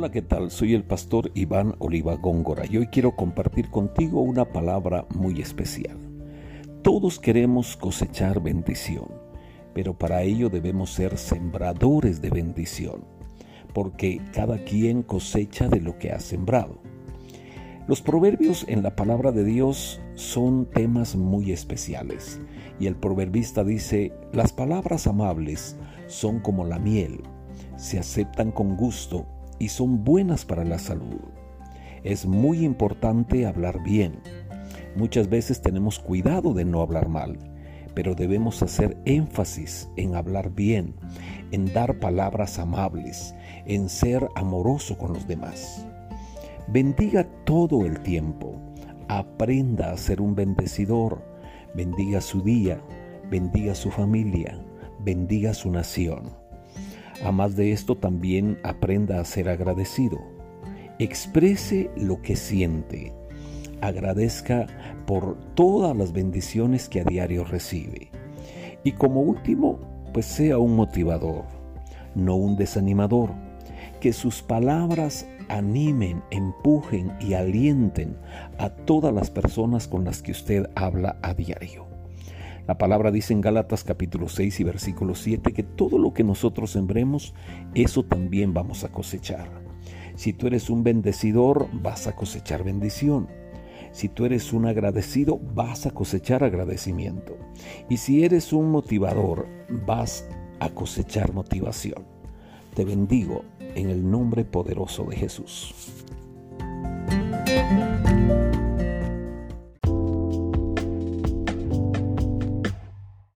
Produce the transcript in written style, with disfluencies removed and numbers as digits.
Hola, ¿qué tal? Soy el pastor Iván Oliva Góngora y hoy quiero compartir contigo una palabra muy especial. Todos queremos cosechar bendición, pero para ello debemos ser sembradores de bendición, porque cada quien cosecha de lo que ha sembrado. Los proverbios en la palabra de Dios son temas muy especiales y el proverbista dice: las palabras amables son como la miel, se aceptan con gusto y son buenas para la salud. Es muy importante hablar bien. Muchas veces tenemos cuidado de no hablar mal, pero debemos hacer énfasis en hablar bien, en dar palabras amables, en ser amoroso con los demás. Bendiga todo el tiempo. Aprenda a ser un bendecidor. Bendiga su día, bendiga su familia, bendiga su nación. A más de esto, también aprenda a ser agradecido. Exprese lo que siente. Agradezca por todas las bendiciones que a diario recibe. Y como último, pues sea un motivador, no un desanimador. Que sus palabras animen, empujen y alienten a todas las personas con las que usted habla a diario. La palabra dice en Gálatas capítulo 6 y versículo 7 que todo lo que nosotros sembremos, eso también vamos a cosechar. Si tú eres un bendecidor, vas a cosechar bendición. Si tú eres un agradecido, vas a cosechar agradecimiento. Y si eres un motivador, vas a cosechar motivación. Te bendigo en el nombre poderoso de Jesús.